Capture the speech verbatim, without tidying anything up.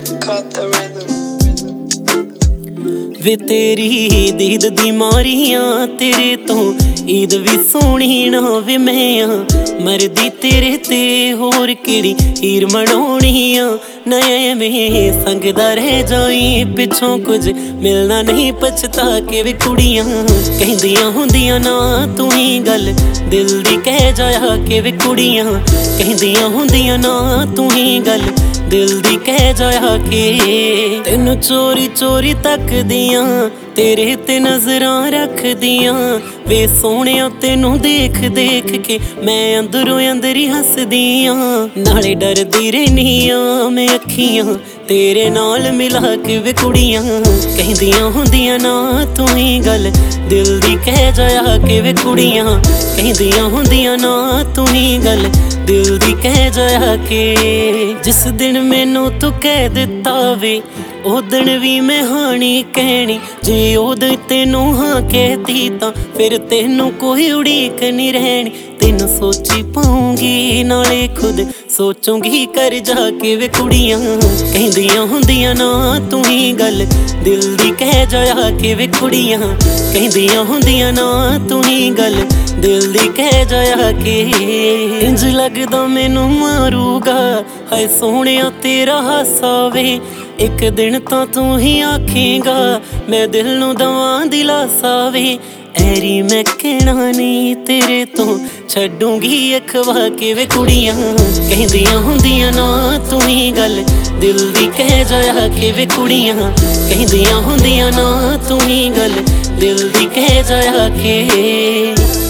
वे तेरी दीद दी मारियां तेरे तो ईद भी सोहनी ना वे मैं मरदी तेरे ते होर केड़ी हीर मनाउणी आ नए में संगदा रह जाई पिछों कुछ मिलना नहीं पछता के वे कुड़ियां कहंदियां हुंदियां ना तू ही गल दिल दी कह जाया के वे कुड़ियां कहंदियां हुंदियां ना तू ही गल दिल दी कह जाया के तेनू चोरी चोरी तक दियां तेरे ते नजरां रख दियां वे सोहणिया तेनू देख देख के मैं अंदरों अंदर ही हसदियां नाले डरदी रहनियां मैं अखियां तेरे नाल मिला के वे कुड़ियां कहंदियां हुंदियां ना तू ही गल दिल दी कह जाया के वे कुड़ियां कहंदियां हुंदियां ना तू ही गल दिल दी कह जाया के जिस दिन मैनू तू कह दिता वे ओ दिन भी मैं हानी कहनी जे ओदे तेनू हाँ कहती तां फिर तेनू कोई उड़ीक नहीं रहनी तेनू सोची पाऊंगी नाले खुद सोचूंगी कर जाके वे कुड़ियां कहंदियां हुंदियां ना तू ही गल दिल दी कह जाया के वे कुड़ियां कहंदियां हुंदियां ना तू ही गल दिल दी कह जाया के इंज लगदा मैनू मारूगा हाय सोहणिया तेरा हासा वे एक दिन तां तू ही आखेगा मैं दिल नू दवां दिलासा वे ऐरी मैं कहना नहीं तेरे तो छड्डूंगी अखवा के वे कुड़ियां कहंदियां हुंदियां ना तू ही गल दिल दी कह जाया के वे कुड़ियां कहंदियां हुंदियां ना तू ही गल दिल दी कह जाया के।